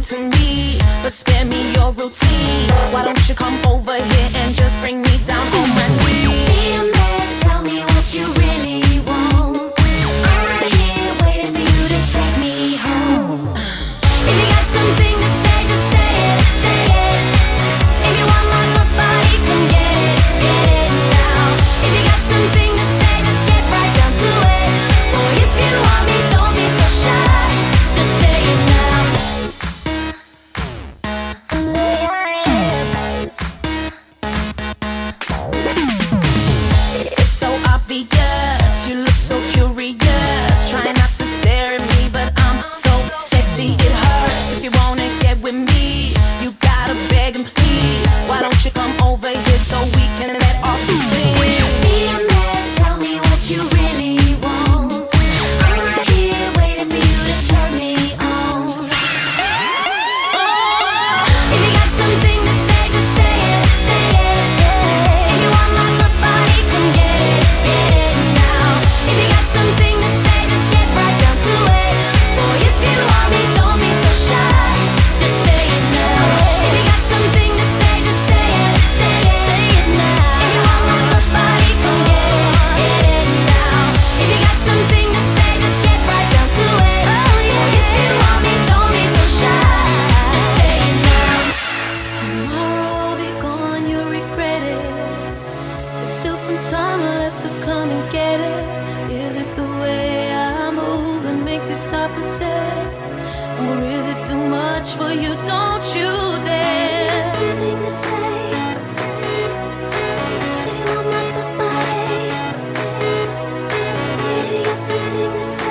to me, but spare me your routine. Why don't you come over here and just bring me down on my knees? Be a man, tell me what you really want. I'm right here waiting for you to take me home. If you got something to say, just say it, say it. If you want my body, come get it now. If you got something to say, just get right down to it. Boy, if you want me, don't be so shy. Just say it now. It's so obvious, you look so curious. Try not to stare at me, but I'm so sexy it hurts. If you wanna get with me, you gotta beg and plead. Why don't you come over here so we can let off some steam? Be a man, tell me what you really want. I'm right here waiting for you to turn me on. Oh, if you got something to say, just say it, say it. If you want my body, come get it now. If you got something to say, just get right down to it. Boy, if you want me, don't be so shy. Just say it now. If you got something to say, just say it, say it, say it now. If you want my body, come get it now. If you got something to say, just get right down to it. Boy, if you want me, don't be so shy. Just say it now. Tomorrow I'll be gone, you'll regret it. There's still some time left to come and get it. Is it the way I move that makes you stop and stare? Or is it too much for you? Don't you dare. Something to say, if you want my body. If you got something to say.